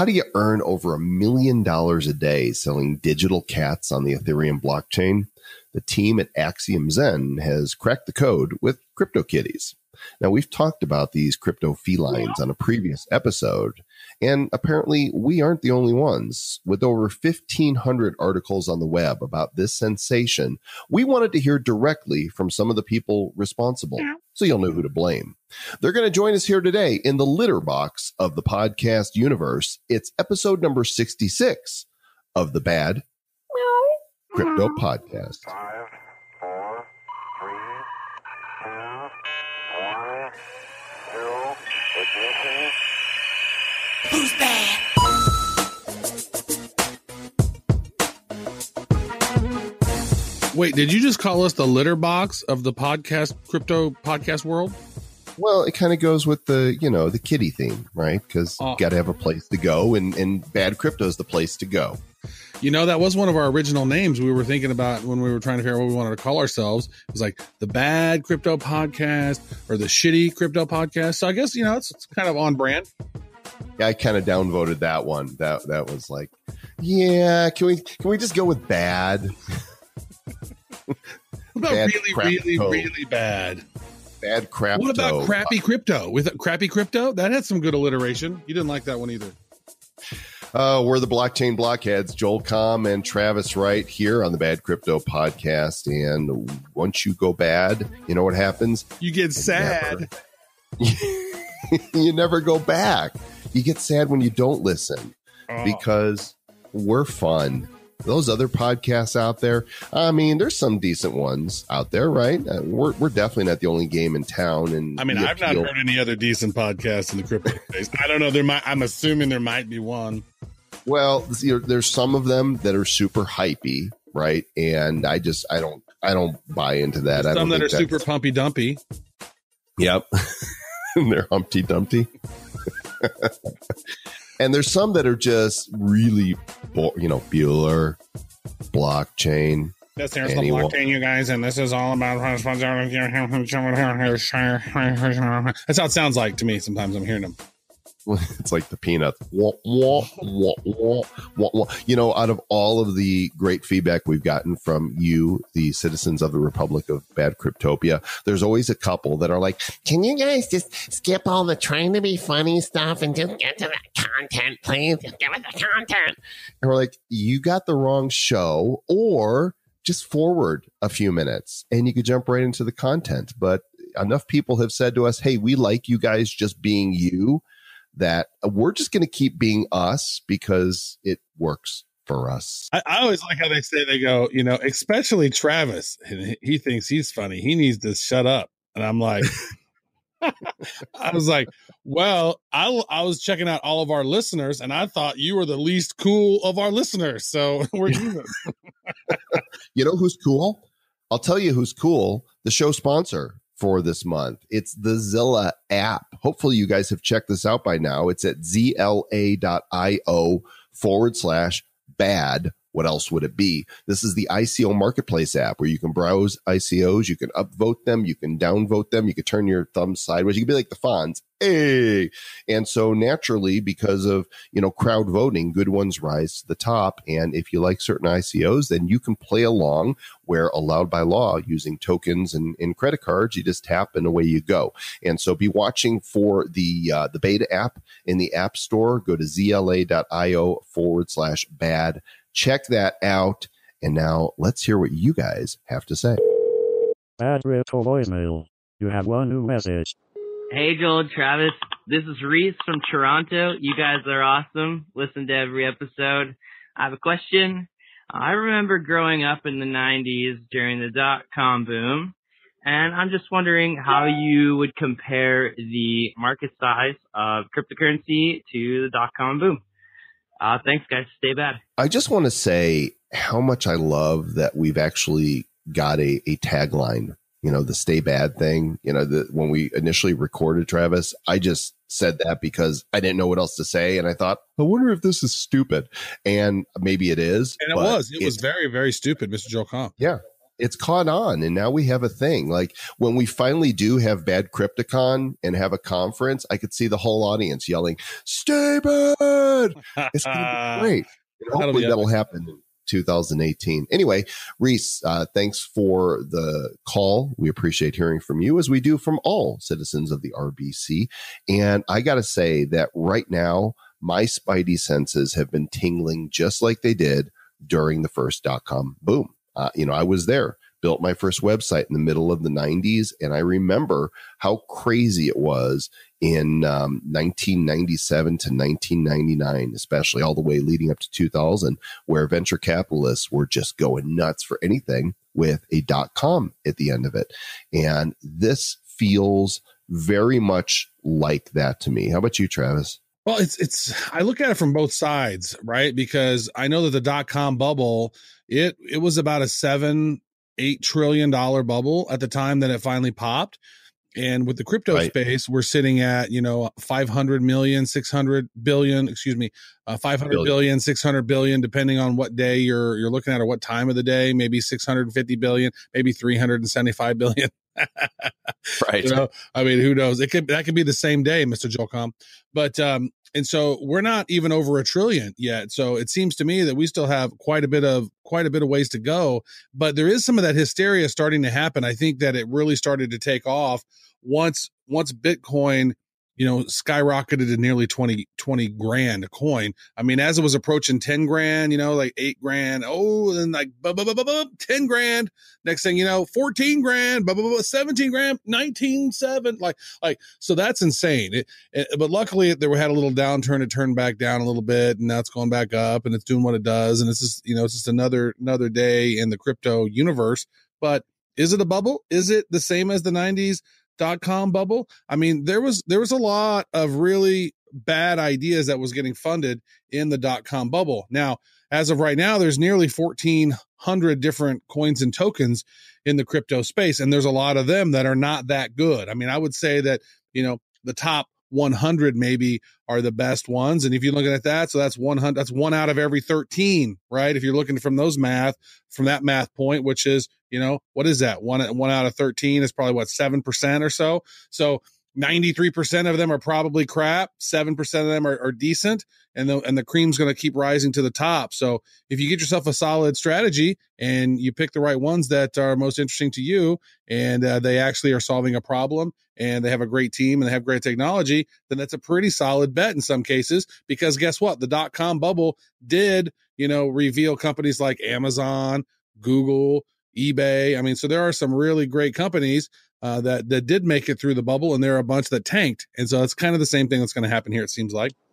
How do you earn over $1 million a day selling digital cats on the Ethereum blockchain? The team at Axiom Zen has cracked the code with CryptoKitties. Now, we've talked about these crypto felines on a previous episode, and apparently we aren't the only ones. With over 1,500 articles on the web about this sensation, we wanted to hear directly from some of the people responsible, so you'll know who to blame. They're going to join us here today in the litter box of the podcast universe. It's episode number 66 of the Bad Crypto Podcast. 5, 4, 3, 2, 1, 0, ignition. Who's bad? Wait, did you just call us the litter box of the podcast, crypto podcast world? Well, it kind of goes with the, the kitty theme, right? Because you got to have a place to go, and Bad Crypto is the place to go. That was one of our original names we were thinking about when we were trying to figure out what we wanted to call ourselves. It was like the Bad Crypto Podcast or the Shitty Crypto Podcast. So I guess, it's kind of on brand. Yeah, I kind of downvoted that one. That was like, yeah, can we just go with bad? What about bad really bad? Bad crap. What about crappy crypto? With crappy crypto? That had some good alliteration. You didn't like that one either. We're the Blockchain Blockheads, Joel Comm and Travis Wright here on the Bad Crypto Podcast. And once you go bad, you know what happens? You get sad. You never go back. You get sad when you don't listen because we're fun. Those other podcasts out there, there's some decent ones out there, right? We're definitely not the only game in town. And I've not heard any other decent podcasts in the crypto space. I don't know. I'm assuming there might be one. Well, there's some of them that are super hypey, right? And I don't buy into that. There's some that are super pumpy dumpy. Yep. And they're Humpty Dumpty. And there's some that are just really, Bueller, blockchain. That's the blockchain, you guys, and this is all about. That's how it sounds like to me. Sometimes I'm hearing them. It's like the Peanuts. Out of all of the great feedback we've gotten from you, the citizens of the Republic of Bad Cryptopia, there's always a couple that are like, can you guys just skip all the trying to be funny stuff and just get to the content, please? Just give us the content. And we're like, you got the wrong show, or just forward a few minutes and you could jump right into the content. But enough people have said to us, hey, we like you guys just being you, that we're just going to keep being us because it works for us. I always like how they go, especially Travis, and he thinks he's funny. He needs to shut up. And I'm like, I was like, well, I was checking out all of our listeners and I thought you were the least cool of our listeners. So we're even. You know who's cool? I'll tell you who's cool. The show sponsor for this month. It's the Zilla app. Hopefully you guys have checked this out by now. It's at zla.io/bad. What else would it be? This is the ICO marketplace app where you can browse ICOs, you can upvote them, you can downvote them, you can turn your thumb sideways, you can be like the Fonz. Hey! And so naturally, because of, crowd voting, good ones rise to the top. And if you like certain ICOs, then you can play along where allowed by law using tokens and credit cards. You just tap and away you go. And so be watching for the beta app in the App Store. Go to zla.io/bad. Check that out. And now let's hear what you guys have to say. Bad Crypto voicemail. You have one new message. Hey, Joel and Travis. This is Reese from Toronto. You guys are awesome. Listen to every episode. I have a question. I remember growing up in the 90s during the dot-com boom, and I'm just wondering how you would compare the market size of cryptocurrency to the dot-com boom. Thanks, guys. Stay bad. I just want to say how much I love that we've actually got a tagline, the stay bad thing. When we initially recorded, Travis, I just said that because I didn't know what else to say. And I thought, I wonder if this is stupid. And maybe it is. And it was very, very stupid, Mr. Joel Comm. Yeah. It's caught on, and now we have a thing. Like when we finally do have Bad Crypticon and have a conference, I could see the whole audience yelling, "Stay bad!" good. It's going to be great. And hopefully that'll happen in 2018. Anyway, Reese, thanks for the call. We appreciate hearing from you, as we do from all citizens of the RBC. And I got to say that right now, my spidey senses have been tingling just like they did during the first .com boom. I was there, built my first website in the middle of the 90s, and I remember how crazy it was in 1997 to 1999, especially all the way leading up to 2000, where venture capitalists were just going nuts for anything with a .com at the end of it. And this feels very much like that to me. How about you, Travis? Well, I look at it from both sides, right? Because I know that the .com bubble, it was about a $7-8 trillion bubble at the time that it finally popped. And with the crypto space, we're sitting at, 500 million, 600 billion, 500 billion, 600 billion, depending on what day you're looking at or what time of the day, maybe 650 billion, maybe 375 billion. Right. I mean, who knows? That could be the same day, Mr. Jolcom. But, and so we're not even over a trillion yet. So it seems to me that we still have quite a bit of ways to go, but there is some of that hysteria starting to happen. I think that it really started to take off once Bitcoin, skyrocketed to nearly 20 grand a coin. I mean, as it was approaching 10 grand, like 8 grand, then like 10 grand. Next thing 14 grand, 17 grand, 19.7. Like, so that's insane. But luckily had a little downturn. It turned back down a little bit, and now it's going back up, and it's doing what it does. And it's just, it's just another day in the crypto universe. But is it a bubble? Is it the same as the 90s .com bubble? I mean, there was a lot of really bad ideas that was getting funded in the .com bubble. Now, as of right now, there's nearly 1,400 different coins and tokens in the crypto space, and there's a lot of them that are not that good. I mean, I would say that, the top 100 maybe are the best ones. And if you're looking at that, so that's 100, that's 1 out of every 13, right? If you're looking from that math point, which is, what is that? One out of 13 is probably 7% or so. So 93% of them are probably crap. 7% of them are decent, and the cream's going to keep rising to the top. So if you get yourself a solid strategy and you pick the right ones that are most interesting to you, and they actually are solving a problem, and they have a great team and they have great technology, then that's a pretty solid bet in some cases. Because guess what? The .com bubble did, reveal companies like Amazon, Google, eBay. I mean, so there are some really great companies that did make it through the bubble, and there are a bunch that tanked. And so it's kind of the same thing that's going to happen here, it seems like.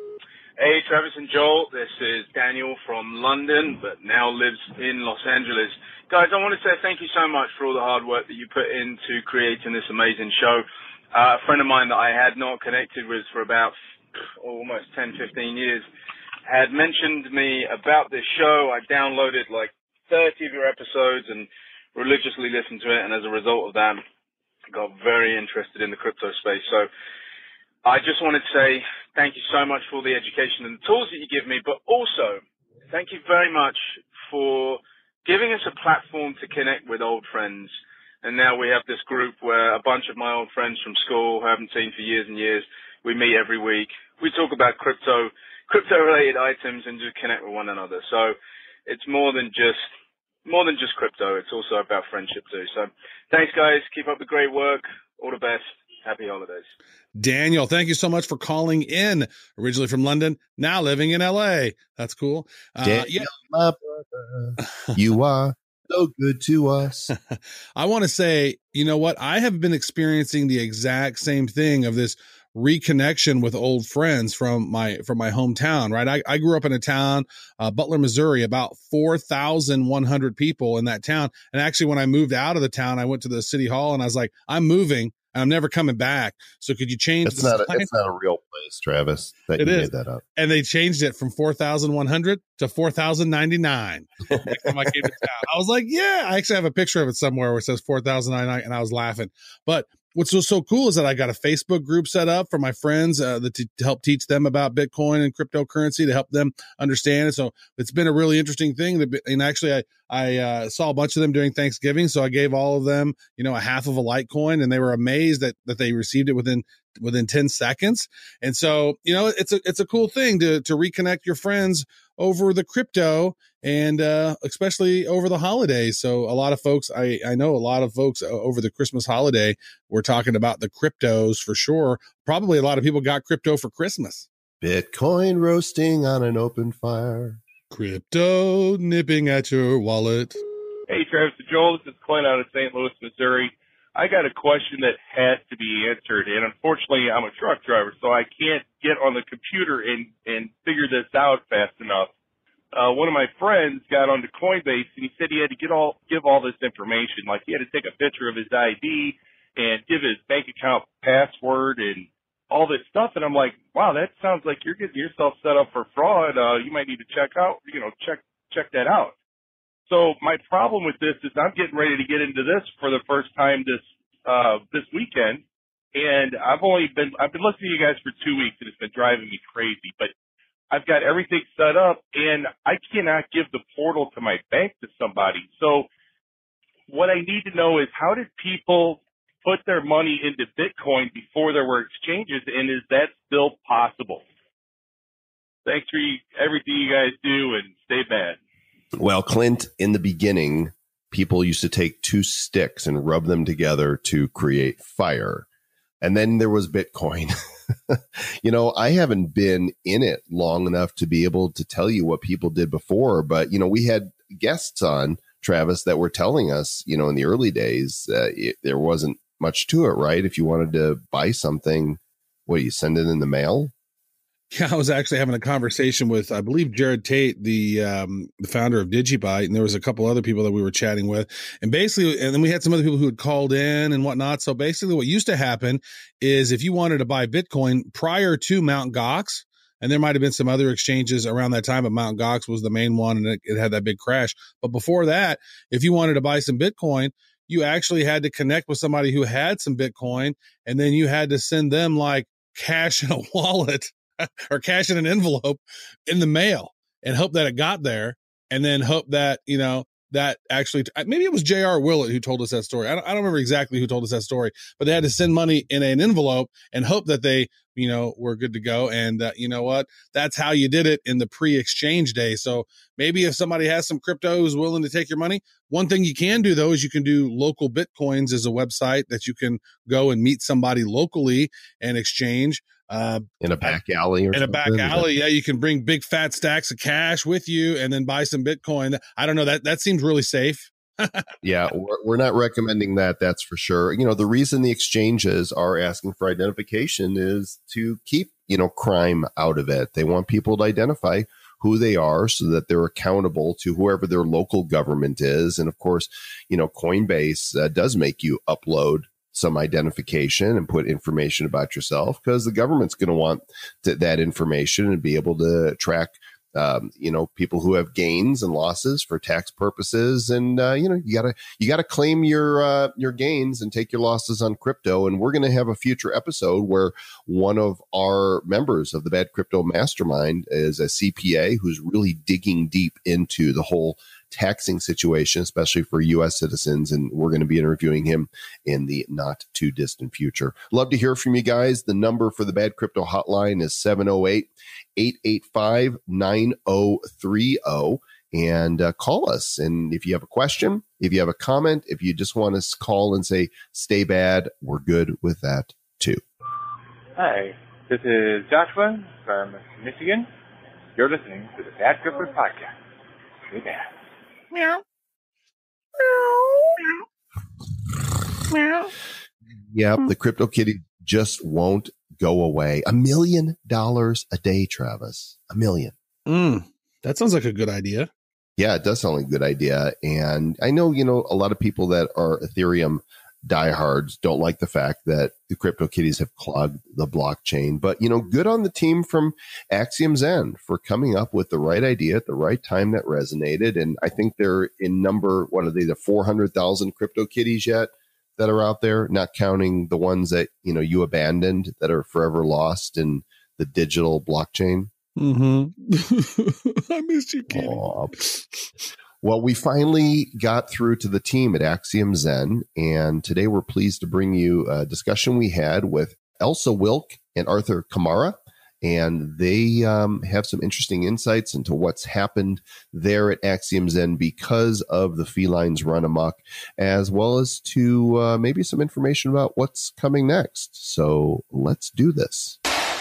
Hey, Travis and Joel. This is Daniel from London, but now lives in Los Angeles. Guys, I want to say thank you so much for all the hard work that you put into creating this amazing show. A friend of mine that I had not connected with for about almost 10, 15 years had mentioned me about this show. I downloaded like 30 of your episodes and religiously listened to it, and as a result of that, got very interested in the crypto space. So I just wanted to say thank you so much for the education and the tools that you give me, but also thank you very much for giving us a platform to connect with old friends. And now we have this group where a bunch of my old friends from school who I haven't seen for years and years, we meet every week. We talk about crypto-related items and just connect with one another. So it's more than just crypto. It's also about friendship too. So thanks, guys. Keep up the great work. All the best. Happy holidays. Daniel, thank you so much for calling in. Originally from London, now living in LA. That's cool. Daniel, my brother, you are so good to us. I want to say, you know what? I have been experiencing the exact same thing of this reconnection with old friends from my hometown, right? I grew up in a town, Butler, Missouri, about 4,100 people in that town. And actually, when I moved out of the town, I went to the city hall and I was like, I'm moving. I'm never coming back. So could you change it's not a real place, Travis. That you made that up. And they changed it from 4,100 to 4,099. Next time I came to town, I was like, yeah, I actually have a picture of it somewhere where it says 4,099, and I was laughing. But what's so cool is that I got a Facebook group set up for my friends to help teach them about Bitcoin and cryptocurrency, to help them understand it. So it's been a really interesting thing. And actually, I saw a bunch of them during Thanksgiving. So I gave all of them, a half of a Litecoin, and they were amazed that they received it within within 10 seconds. And so, it's a cool thing to reconnect your friends over the crypto, and especially over the holidays. So a lot of folks, I know a lot of folks over the Christmas holiday were talking about the cryptos for sure. Probably a lot of people got crypto for Christmas. Bitcoin roasting on an open fire. Crypto nipping at your wallet. Hey, Travis and Joel, this is Clint out of St. Louis, Missouri. I got a question that has to be answered, and unfortunately, I'm a truck driver, so I can't get on the computer and figure this out fast enough. One of my friends got onto Coinbase, and he said he had to give all this information. Like, he had to take a picture of his ID and give his bank account password and all this stuff. And I'm like, wow, that sounds like you're getting yourself set up for fraud. You might need to check that out. So my problem with this is I'm getting ready to get into this for the first time this weekend, and I've been listening to you guys for 2 weeks, and it's been driving me crazy. But I've got everything set up, and I cannot give the portal to my bank to somebody. So what I need to know is, how did people put their money into Bitcoin before there were exchanges, and is that still possible? Thanks for everything you guys do, and stay bad. Well, Clint, in the beginning, people used to take two sticks and rub them together to create fire. And then there was Bitcoin. I haven't been in it long enough to be able to tell you what people did before. But, we had guests on, Travis, that were telling us, in the early days, there wasn't much to it, right? If you wanted to buy something, you send it in the mail? Yeah, I was actually having a conversation with, I believe, Jared Tate, the founder of DigiByte, and there was a couple other people that we were chatting with, and then we had some other people who had called in and whatnot. So basically, what used to happen is, if you wanted to buy Bitcoin prior to Mt. Gox, and there might have been some other exchanges around that time, but Mt. Gox was the main one, and it had that big crash. But before that, if you wanted to buy some Bitcoin, you actually had to connect with somebody who had some Bitcoin, and then you had to send them like cash in a wallet or cash in an envelope in the mail, and hope that it got there, and then hope that, that actually, maybe it was J.R. Willett who told us that story. I don't remember exactly who told us that story, but they had to send money in an envelope and hope that they, were good to go. And you know what? That's how you did it in the pre-exchange day. So maybe if somebody has some crypto who's willing to take your money, one thing you can do, though, is you can do Local Bitcoins as a website that you can go and meet somebody locally and exchange. In a back alley yeah, you can bring big fat stacks of cash with you and then buy some Bitcoin. I don't know, that seems really safe. Yeah, we're not recommending that, that's for sure. The reason the exchanges are asking for identification is to keep crime out of it. They want people to identify who they are so that they're accountable to whoever their local government is. And of course, Coinbase does make you upload some identification and put information about yourself, because the government's going to want that information and be able to track, people who have gains and losses for tax purposes. And, you gotta claim your gains and take your losses on crypto. And we're going to have a future episode where one of our members of the Bad Crypto Mastermind is a CPA who's really digging deep into the whole taxing situation, especially for U.S. citizens. And we're going to be interviewing him in the not too distant future. Love to hear from you guys. The number for the Bad Crypto Hotline is 708-885-9030. And call us. And if you have a question, if you have a comment, if you just want to call and say, stay bad, we're good with that too. Hi, this is Joshua from Michigan. You're listening to the Bad Crypto Podcast. Stay bad. Meow. Meow. Yep, the crypto kitty just won't go away. $1 million a day, Travis. $1 million. That sounds like a good idea. Yeah, it does sound like a good idea. And I know, a lot of people that are Ethereum diehards don't like the fact that the crypto kitties have clogged the blockchain. But, good on the team from Axiom Zen for coming up with the right idea at the right time that resonated. And I think they're in number, what are they, the 400,000 crypto kitties yet that are out there, not counting the ones that, you abandoned that are forever lost in the digital blockchain. Mm-hmm. I missed you, Kitty. Well, we finally got through to the team at Axiom Zen, and today we're pleased to bring you a discussion we had with Elsa Wilk and Arthur Kamara. And they have some interesting insights into what's happened there at Axiom Zen because of the felines run amok, as well as to maybe some information about what's coming next. So let's do this.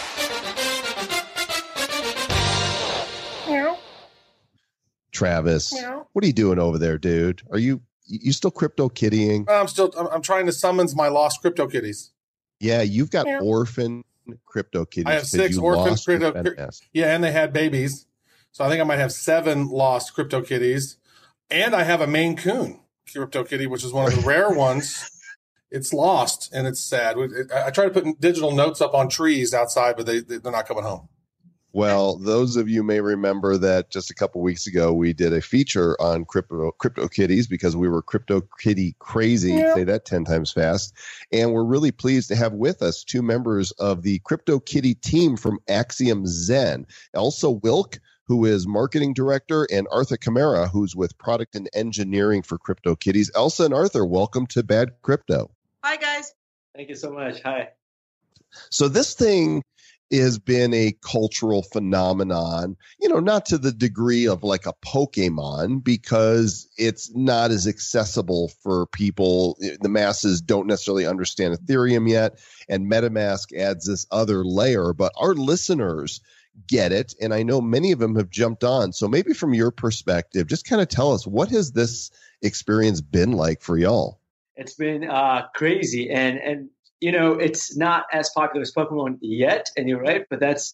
Meow. Travis, Meow. what are you doing over there, dude? Are you still crypto kittying? I'm trying to summons my lost crypto kitties. Yeah, you've got Meow. orphan crypto kitties. I have 6 orphan crypto. Yeah, and they had babies. So I think I might have 7 lost crypto kitties. And I have a Maine Coon crypto kitty, which is one of the rare ones. It's lost and it's sad. I try to put digital notes up on trees outside, but they're not coming home. Well, those of you may remember that just a couple weeks ago, we did a feature on crypto kitties because we were crypto kitty crazy. Yeah. Say that 10 times fast. And we're really pleased to have with us 2 members of the crypto kitty team from Axiom Zen, Elsa Wilk, who is marketing director, and Arthur Kamara, who's with product and engineering for Crypto Kitties. Elsa and Arthur, welcome to Bad Crypto. Hi, guys. Thank you so much. Hi. So this thing has been a cultural phenomenon, not to the degree of like a Pokemon, because it's not as accessible for people. The masses don't necessarily understand Ethereum yet, and MetaMask adds this other layer, but our listeners get it. And I know many of them have jumped on. So maybe from your perspective, just kind of tell us, what has this experience been like for y'all? It's been crazy. And it's not as popular as Pokemon yet, and you're right, but that's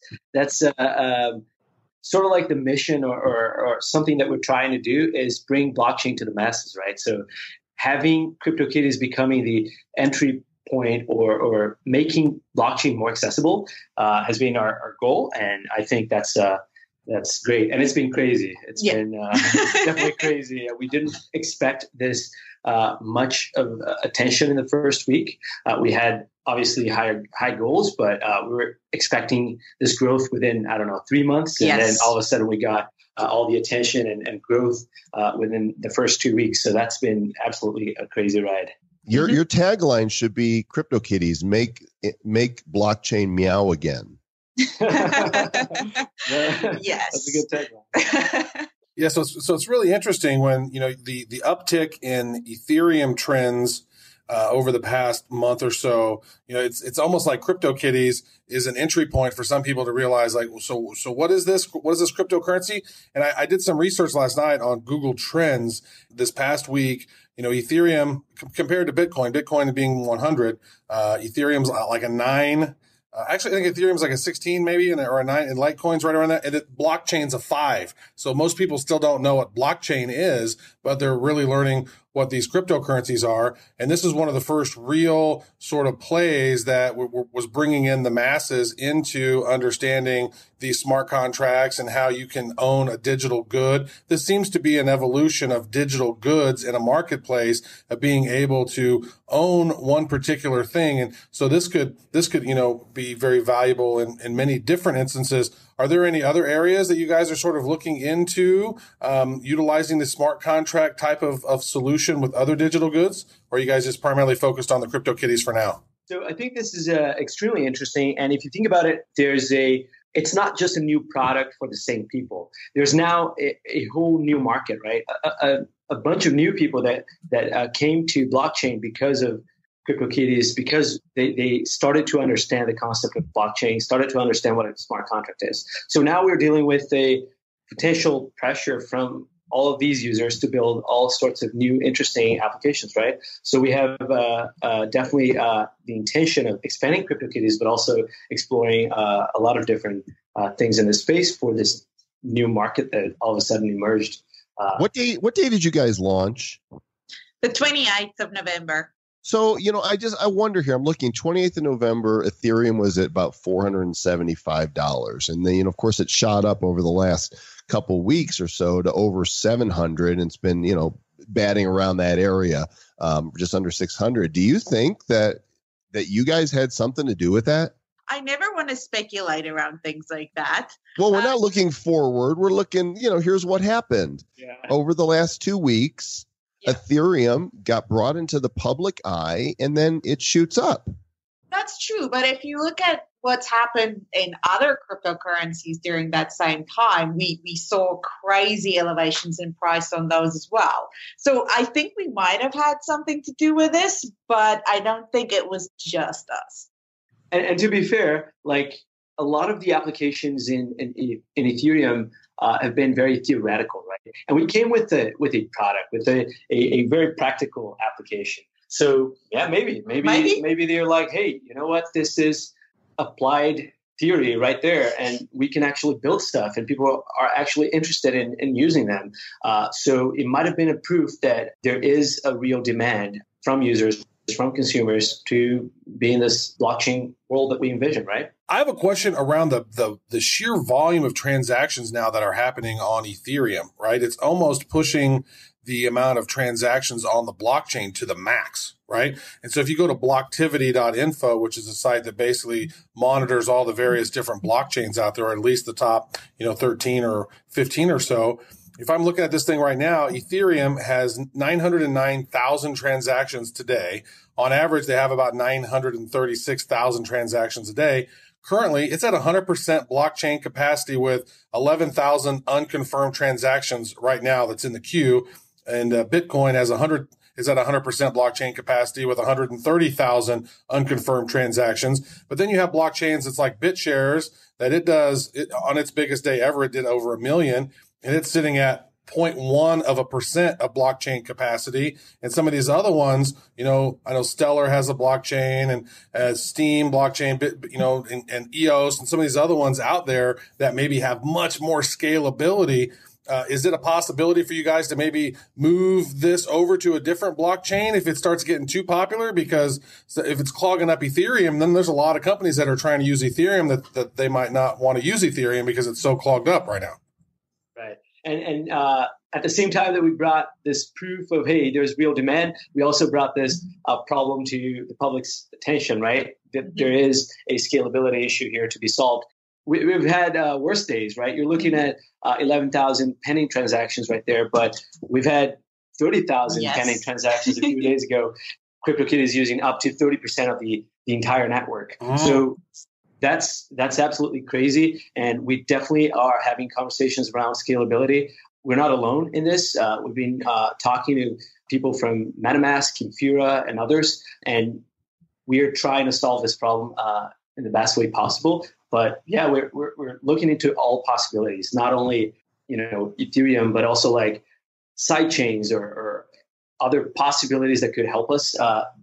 sort of like the mission or something that we're trying to do is bring blockchain to the masses, right? So having CryptoKitties becoming the entry point or making blockchain more accessible has been our goal, and I think that's great. And it's been crazy. It's been definitely crazy. We didn't expect this much of attention in the first week. We had obviously high goals, but we were expecting this growth within, 3 months. And then all of a sudden we got all the attention and growth within the first 2 weeks. So that's been absolutely a crazy ride. Your tagline should be CryptoKitties, make blockchain meow again. Yes. That's a good tagline. Yeah, so it's really interesting when the uptick in Ethereum trends over the past month or so. It's almost like CryptoKitties is an entry point for some people to realize, like, so what is this? What is this cryptocurrency? And I did some research last night on Google Trends this past week. Ethereum compared to Bitcoin being 100, Ethereum's like a 9. Actually, I think Ethereum's like a 16 maybe, or a 9, and Litecoin's right around that. And blockchain's a 5. So most people still don't know what blockchain is, but they're really learning what these cryptocurrencies are. And this is one of the first real sort of plays that was bringing in the masses into understanding these smart contracts and how you can own a digital good. This seems to be an evolution of digital goods in a marketplace, of being able to own one particular thing. And so this could be very valuable in many different instances. Are there any other areas that you guys are sort of looking into utilizing the smart contract type of solution with other digital goods? Or are you guys just primarily focused on the CryptoKitties for now? So I think this is extremely interesting. And if you think about it, it's not just a new product for the same people. There's now a whole new market, right? A bunch of new people that came to blockchain because of CryptoKitties, because they started to understand the concept of blockchain, started to understand what a smart contract is. So now we're dealing with a potential pressure from all of these users to build all sorts of new, interesting applications, right? So we have definitely the intention of expanding CryptoKitties, but also exploring a lot of different things in this space for this new market that all of a sudden emerged. What day did you guys launch? The 28th of November. So, I wonder here, I'm looking 28th of November, Ethereum was at about $475. And then, of course, it shot up over the last couple weeks or so to over 700. And it's been, batting around that area, just under 600. Do you think that you guys had something to do with that? I never want to speculate around things like that. Well, we're not looking forward. We're looking, here's what happened over the last 2 weeks. Yeah. Ethereum got brought into the public eye, and then it shoots up. That's true. But if you look at what's happened in other cryptocurrencies during that same time, we saw crazy elevations in price on those as well. So I think we might have had something to do with this, but I don't think it was just us. And to be fair, like a lot of the applications in Ethereum have been very theoretical, right? And we came with a product, with a very practical application. So yeah, maybe they're like, hey, you know what? This is applied theory right there, and we can actually build stuff, and people are actually interested in using them. So it might have been a proof that there is a real demand from users, from consumers, to be in this blockchain world that we envision, right? I have a question around the sheer volume of transactions now that are happening on Ethereum, right? It's almost pushing the amount of transactions on the blockchain to the max, right? And so if you go to blocktivity.info, which is a site that basically monitors all the various different blockchains out there, or at least the top, 13 or 15 or so. If I'm looking at this thing right now, Ethereum has 909,000 transactions today. On average, they have about 936,000 transactions a day. Currently, it's at 100% blockchain capacity with 11,000 unconfirmed transactions right now that's in the queue. And Bitcoin is at 100% blockchain capacity with 130,000 unconfirmed transactions. But then you have blockchains that's like BitShares that on its biggest day ever, it did over 1 million, and it's sitting at 0.1% of blockchain capacity. And some of these other ones, I know Stellar has a blockchain, and Steam blockchain, and EOS, and some of these other ones out there that maybe have much more scalability. Is it a possibility for you guys to maybe move this over to a different blockchain if it starts getting too popular? Because if it's clogging up Ethereum, then there's a lot of companies that are trying to use Ethereum that they might not want to use Ethereum because it's so clogged up right now. Right. And at the same time that we brought this proof of, hey, there's real demand, we also brought this problem to the public's attention, right? That there is a scalability issue here to be solved. We've had worse days, right? You're looking at 11,000 pending transactions right there, but we've had 30,000 pending transactions a few days ago. CryptoKitties is using up to 30% of the entire network. Oh. So that's absolutely crazy. And we definitely are having conversations around scalability. We're not alone in this. We've been talking to people from MetaMask, Infura, and others, and we're trying to solve this problem in the best way possible. But yeah, we're looking into all possibilities, not only Ethereum, but also like side chains or other possibilities that could help us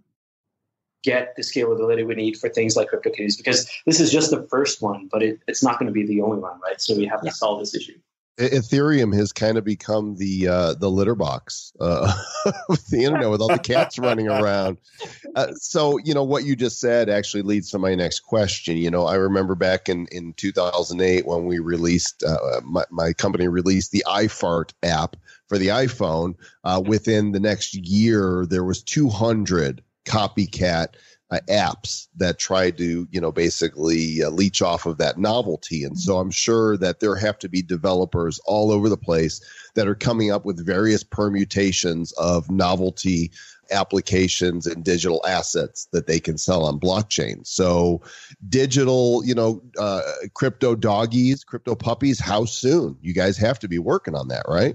get the scalability we need for things like CryptoKitties. Because this is just the first one, but it's not going to be the only one, right? So we have to solve this issue. Ethereum has kind of become the litter box with the internet, with all the cats running around. So, what you just said actually leads to my next question. I remember back in 2008 when we released, my company released the iFart app for the iPhone. Within the next year, there was 200 copycat apps that try to, basically leech off of that novelty. And so I'm sure that there have to be developers all over the place that are coming up with various permutations of novelty applications and digital assets that they can sell on blockchain. So digital, crypto doggies, crypto puppies, how soon? You guys have to be working on that, right?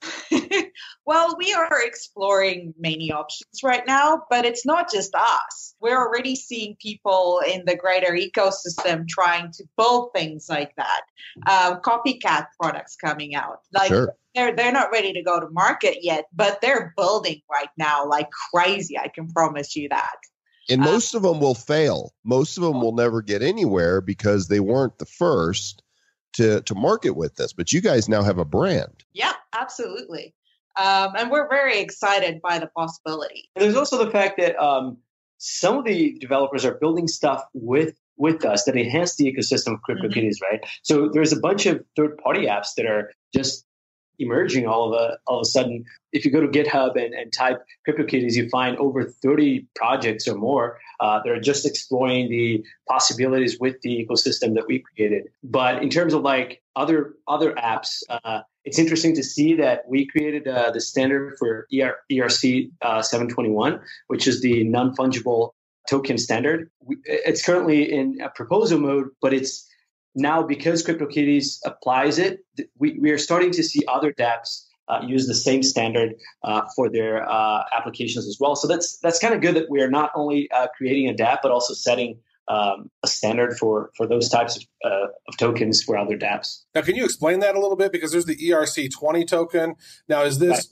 Well, we are exploring many options right now, but it's not just us. We're already seeing people in the greater ecosystem trying to build things like that. Copycat products coming out. Sure. They're not ready to go to market yet, but they're building right now like crazy. I can promise you that. And most of them will fail. Most of them will never get anywhere because they weren't the first to market with this. But you guys now have a brand. Yeah, absolutely. And we're very excited by the possibility. And there's also the fact that some of the developers are building stuff with us that enhance the ecosystem of CryptoKitties, right? So there's a bunch of third-party apps that are just emerging all of a sudden. If you go to GitHub and type CryptoKitties, you find over 30 projects or more that are just exploring the possibilities with the ecosystem that we created. But in terms of like other apps, it's interesting to see that we created the standard for ERC 721, which is the non-fungible token standard. It's currently in a proposal mode, but it's now because CryptoKitties applies it, we are starting to see other dApps use the same standard for their applications as well. So that's kind of good that we are not only creating a dApp, but also setting a standard for those types of tokens for other dApps. Now, can you explain that a little bit? Because there's the ERC20 token. Now, is this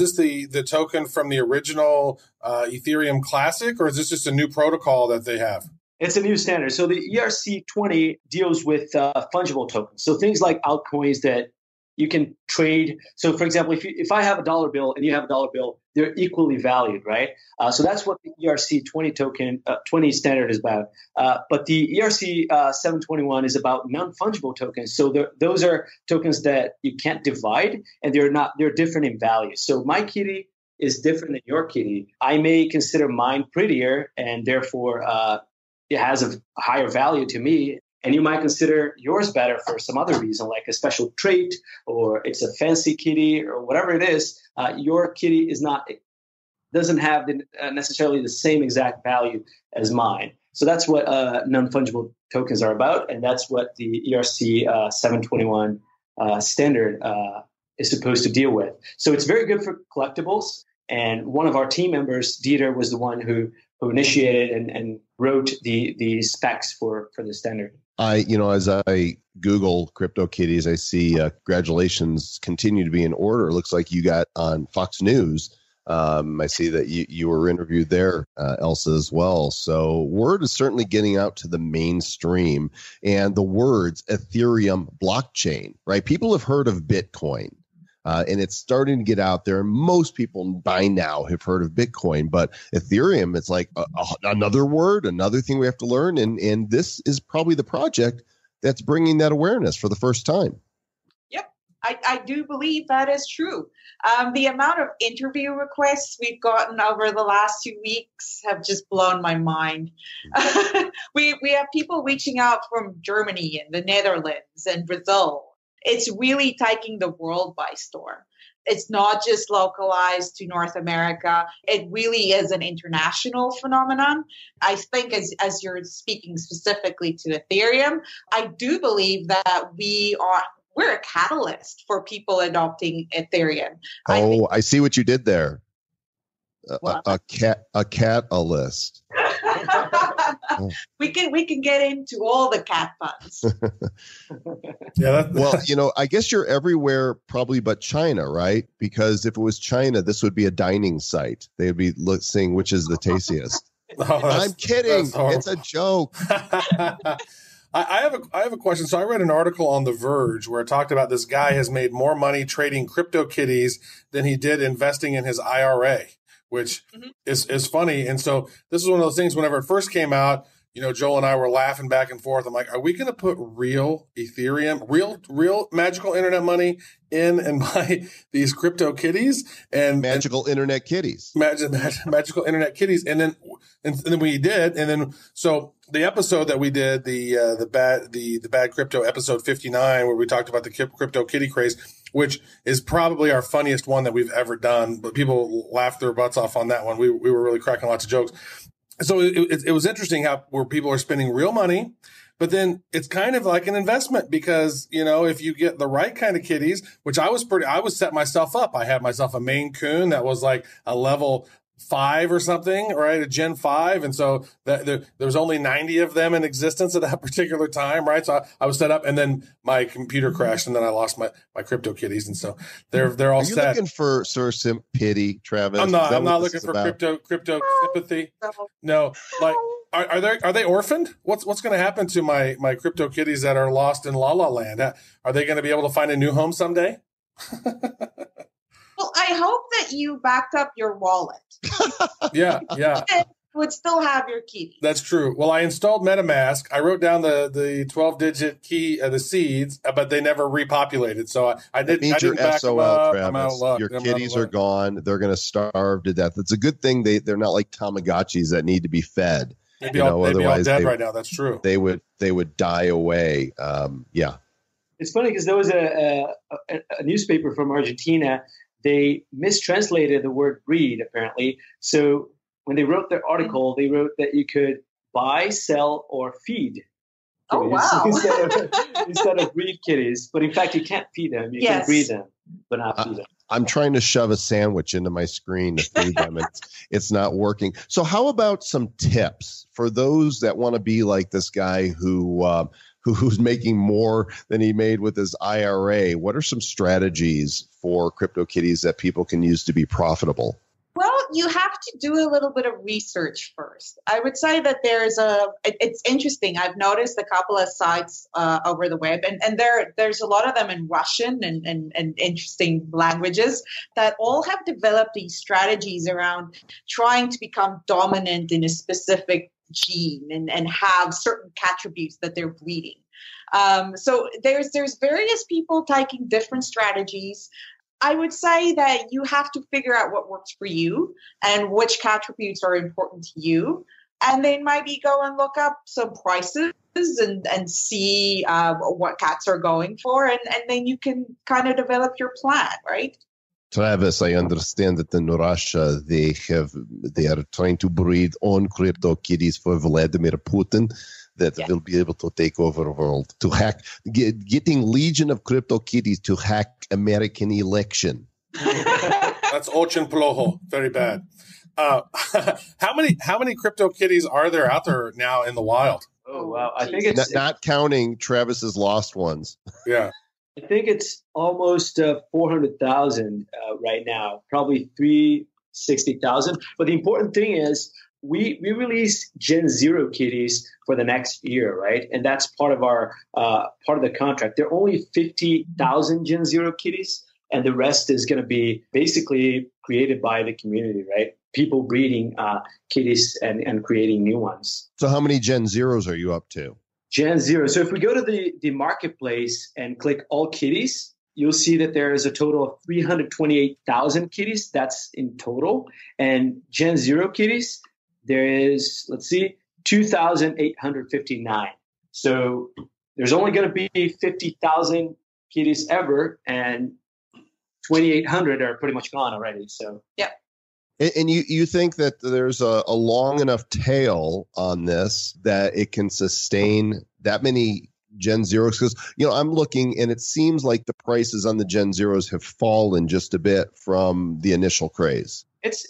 the token from the original Ethereum Classic, or is this just a new protocol that they have? It's a new standard. So the ERC20 deals with fungible tokens. So things like altcoins that you can trade. So, for example, if I have a dollar bill and you have a dollar bill, they're equally valued, right? So that's what the ERC20 token 20 standard is about. But the ERC 721 is about non-fungible tokens. So those are tokens that you can't divide, and they're different in value. So my kitty is different than your kitty. I may consider mine prettier, and therefore it has a higher value to me. And you might consider yours better for some other reason, like a special trait, or it's a fancy kitty, or whatever it is. Your kitty doesn't have necessarily the same exact value as mine. So that's what non-fungible tokens are about, and that's what the ERC 721 standard is supposed to deal with. So it's very good for collectibles. And one of our team members, Dieter, was the one who initiated and wrote the specs for the standard. As I Google CryptoKitties, I see congratulations continue to be in order. It looks like you got on Fox News. I see that you were interviewed there, Elsa, as well. So word is certainly getting out to the mainstream, and the words Ethereum blockchain, right? People have heard of Bitcoin. And it's starting to get out there. Most people by now have heard of Bitcoin, but Ethereum, it's like another word, another thing we have to learn. And this is probably the project that's bringing that awareness for the first time. Yep, I do believe that is true. The amount of interview requests we've gotten over the last 2 weeks have just blown my mind. We have people reaching out from Germany and the Netherlands and Brazil. It's really taking the world by storm. It's not just localized to North America. It really is an international phenomenon. I think as you're speaking specifically to Ethereum, I do believe that we're a catalyst for people adopting Ethereum. I see what you did there. A catalyst. We can get into all the cat puns. Well, I guess you're everywhere probably but China, right? Because if it was China, this would be a dining site. They would be seeing which is the tastiest. I'm kidding. It's a joke. I have a question. So I read an article on The Verge where it talked about this guy has made more money trading CryptoKitties than he did investing in his IRA, which is funny. And so this is one of those things, whenever it first came out, Joel and I were laughing back and forth. I'm like, are we going to put real Ethereum, real magical internet money in and buy these CryptoKitties and magical internet kitties, magical internet kitties? And then we did. And then, so the episode that we did, the bad crypto episode 59, where we talked about the crypto kitty craze, which is probably our funniest one that we've ever done, but people laughed their butts off on that one. We were really cracking lots of jokes. So it was interesting where people are spending real money, but then it's kind of like an investment because, if you get the right kind of kitties, which I was set myself up. I had myself a Maine Coon that was like a level 5 or something, right? A Gen 5. And so there was only 90 of them in existence at that particular time, right? So I was set up, and then my computer crashed, and then I lost my CryptoKitties. And so they're all set. Are you looking for Sir pity, Travis? I'm not looking for crypto sympathy. No, like, are they orphaned? What's going to happen to my CryptoKitties that are lost in La La Land? Are they going to be able to find a new home someday? Well, I hope that you backed up your wallet. Yeah. Would still have your key. That's true. Well, I installed MetaMask. I wrote down the 12-digit key, the seeds, but they never repopulated. So I didn't back them up. Travis. I'm out of luck. Your kitties are gone. They're going to starve to death. It's a good thing they're not like Tamagotchis that need to be fed. They'd be all dead right now. That's true. They would die away. Yeah. It's funny because there was a newspaper from Argentina. They mistranslated the word breed, apparently. So when they wrote their article, they wrote that you could buy, sell, or feed. Oh, wow. instead of breed kitties. But in fact, you can't feed them. You can breed them, but not feed them. I'm trying to shove a sandwich into my screen to feed them. It's not working. So how about some tips for those that want to be like this guy who's making more than he made with his IRA? What are some strategies for CryptoKitties that people can use to be profitable? Well, you have to do a little bit of research first. I would say that it's interesting. I've noticed a couple of sites over the web, and there's a lot of them in Russian and interesting languages that all have developed these strategies around trying to become dominant in a specific gene and have certain attributes that they're breeding. So there's various people taking different strategies. I would say that you have to figure out what works for you and which attributes are important to you. And then maybe go and look up some prices and see what cats are going for. And then you can kind of develop your plan, right? Travis, I understand that in Russia, they are trying to breed on CryptoKitties for Vladimir Putin that will be able to take over the world, to hack, getting Legion of CryptoKitties to hack American election. That's очень плохо. Very bad. How many CryptoKitties are there out there now in the wild? Oh, wow. I think it's not counting Travis's lost ones. Yeah. I think it's almost 400,000 right now, probably 360,000. But the important thing is we release Gen Zero kitties for the next year, right? And that's part of our part of the contract. There are only 50,000 Gen Zero kitties, and the rest is going to be basically created by the community, right? People breeding kitties and creating new ones. So how many Gen Zeros are you up to? Gen Zero. So if we go to the marketplace and click all kitties, you'll see that there is a total of 328,000 kitties. That's in total. And Gen Zero kitties, there is, 2,859. So there's only going to be 50,000 kitties ever, and 2,800 are pretty much gone already. So, yeah. And you think that there's a long enough tail on this that it can sustain that many Gen Zeros? Because, I'm looking and it seems like the prices on the Gen Zeros have fallen just a bit from the initial craze.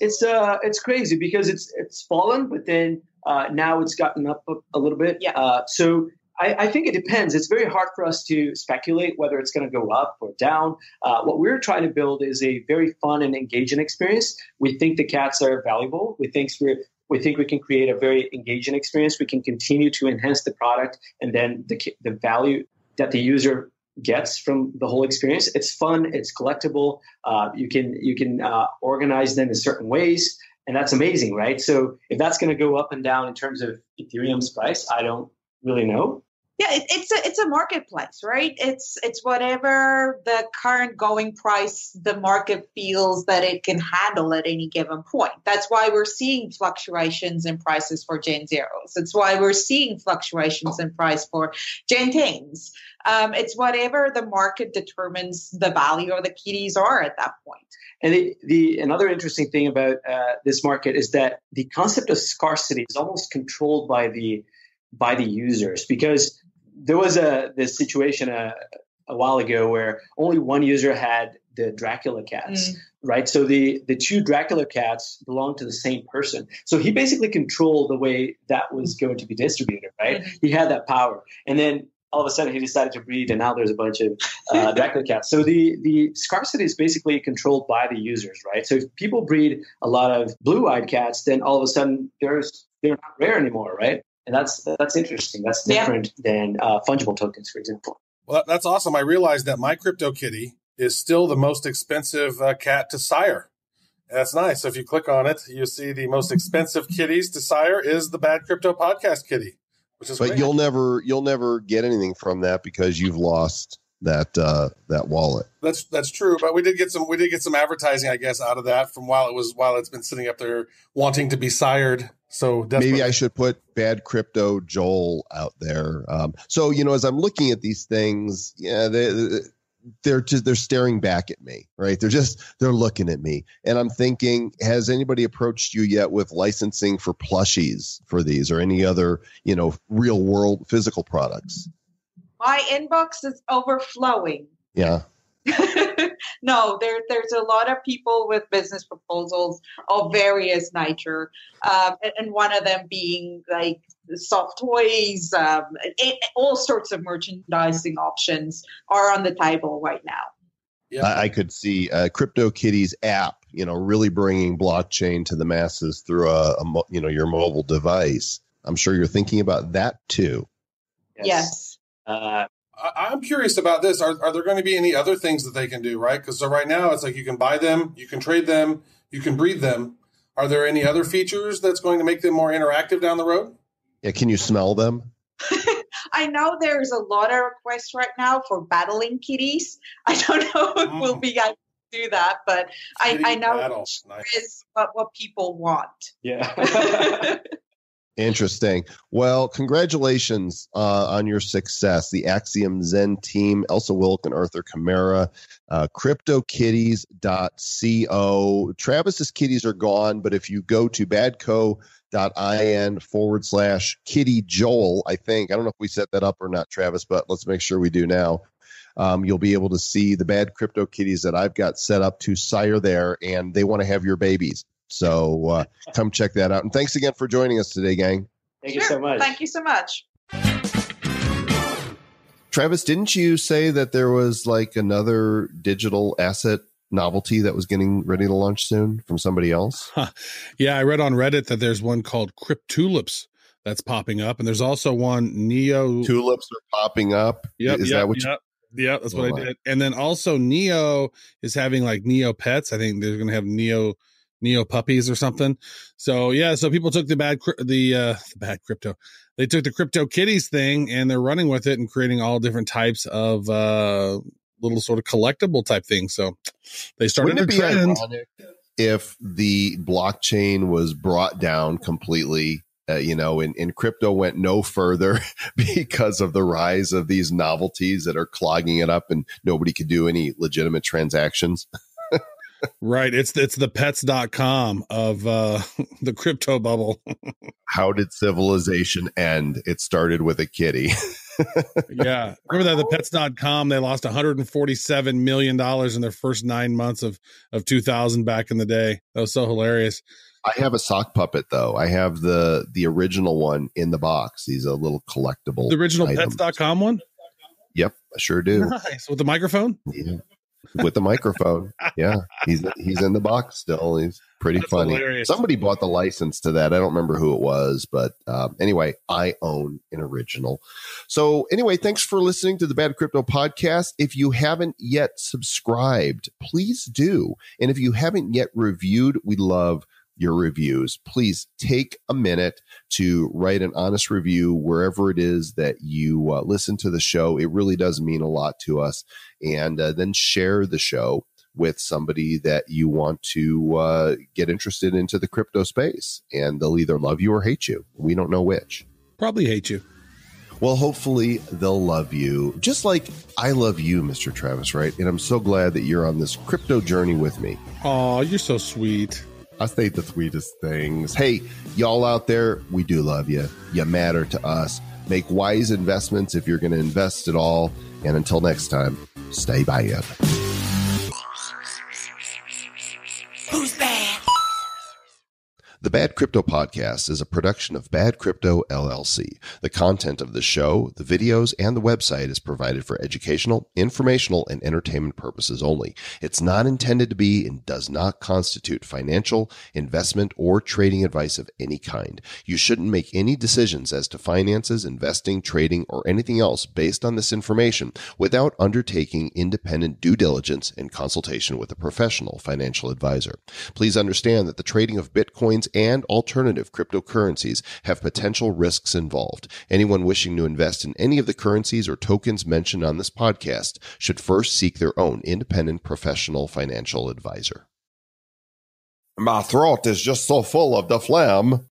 It's crazy because it's fallen, but then now it's gotten up a little bit. Yeah. So I think it depends. It's very hard for us to speculate whether it's going to go up or down. What we're trying to build is a very fun and engaging experience. We think the cats are valuable. We think we can create a very engaging experience. We can continue to enhance the product, and then the value that the user gets from the whole experience. It's fun. It's collectible. You can organize them in certain ways, and that's amazing, right? So if that's going to go up and down in terms of Ethereum's price, I don't really know. Yeah, it's a marketplace, right? It's whatever the current going price the market feels that it can handle at any given point. That's why we're seeing fluctuations in prices for Gen Zeros. It's why we're seeing fluctuations in price for Gen 10s. It's whatever the market determines the value of the kitties are at that point. And another interesting thing about this market is that the concept of scarcity is almost controlled by the users, because there was this situation a while ago where only one user had the Dracula cats, right? So the two Dracula cats belonged to the same person. So he basically controlled the way that was going to be distributed, right? Mm-hmm. He had that power. And then all of a sudden he decided to breed, and now there's a bunch of Dracula cats. So the scarcity is basically controlled by the users, right? So if people breed a lot of blue-eyed cats, then all of a sudden they're not rare anymore, right? And that's interesting. That's different than fungible tokens, for example. Well, that's awesome. I realized that my CryptoKitty is still the most expensive cat to sire. And that's nice. So if you click on it, you see the most expensive kitties to sire is the Bad Crypto Podcast kitty, which is great. You'll never get anything from that because you've lost that wallet. That's true, but we did get some advertising, I guess, out of that from while it's been sitting up there wanting to be sired. So maybe I should put Bad Crypto Joel out there. So as I'm looking at these things, they're staring back at me, right? They're looking at me, and I'm thinking, has anybody approached you yet with licensing for plushies for these or any other, real world physical products? My inbox is overflowing. Yeah. No, there's a lot of people with business proposals of various nature, and one of them being like soft toys, all sorts of merchandising options are on the table right now. Yeah. I could see CryptoKitties app, really bringing blockchain to the masses through your mobile device. I'm sure you're thinking about that too. Yes. I'm curious about this. Are there going to be any other things that they can do, right? Because so right now it's like you can buy them, you can trade them, you can breed them. Are there any other features that's going to make them more interactive down the road? Yeah, can you smell them? I know there's a lot of requests right now for battling kitties. I don't know if we'll be able to do that, but I know is what people want. Yeah. Interesting. Well, congratulations on your success. The Axiom Zen team, Elsa Wilk and Arthur Camara, CryptoKitties.co. Travis's kitties are gone, but if you go to badco.in/Kitty Joel, I don't know if we set that up or not, Travis, but let's make sure we do now. You'll be able to see the Bad Crypto Kitties that I've got set up to sire there, and they want to have your babies. So come check that out. And thanks again for joining us today, gang. Thank you so much. Thank you so much. Travis, didn't you say that there was like another digital asset novelty that was getting ready to launch soon from somebody else? Yeah, I read on Reddit that there's one called Cryptulips that's popping up. And there's also one Neo. Tulips are popping up. Is that what you... Yeah, that's what I did. And then also Neo is having like Neo pets. I think they're going to have Neo puppies or something. So yeah, so people took the bad crypto. They took the CryptoKitties thing and they're running with it and creating all different types of little sort of collectible type things. So they started a trend. If the blockchain was brought down completely, and crypto went no further because of the rise of these novelties that are clogging it up and nobody could do any legitimate transactions. Right. It's the pets.com of the crypto bubble. How did civilization end? It started with a kitty. Yeah. Remember that the pets.com, they lost $147 million in their first 9 months of 2000 back in the day. That was so hilarious. I have a sock puppet though. I have the original one in the box. He's a little collectible. The original pets.com one? Yep, I sure do. Nice. With the microphone? Yeah. With the microphone. Yeah. He's in the box still. He's pretty funny. Hilarious. Somebody bought the license to that. I don't remember who it was, but anyway, I own an original. So anyway, thanks for listening to the Bad Crypto Podcast. If you haven't yet subscribed, please do. And if you haven't yet reviewed, we love your reviews. Please take a minute to write an honest review wherever it is that you listen to the show. It really does mean a lot to us. And then share the show with somebody that you want to get interested into the crypto space. And they'll either love you or hate you. We don't know which. Probably hate you. Well, hopefully they'll love you, just like I love you, Mr. Travis, right? And I'm so glad that you're on this crypto journey with me. Oh, you're so sweet. I say the sweetest things. Hey, y'all out there, we do love you. You matter to us. Make wise investments if you're going to invest at all. And until next time, stay bad. Who's bad? The Bad Crypto Podcast is a production of Bad Crypto LLC. The content of the show, the videos, and the website is provided for educational, informational, and entertainment purposes only. It's not intended to be and does not constitute financial, investment, or trading advice of any kind. You shouldn't make any decisions as to finances, investing, trading, or anything else based on this information without undertaking independent due diligence and consultation with a professional financial advisor. Please understand that the trading of Bitcoins and alternative cryptocurrencies have potential risks involved. Anyone wishing to invest in any of the currencies or tokens mentioned on this podcast should first seek their own independent professional financial advisor. My throat is just so full of the phlegm.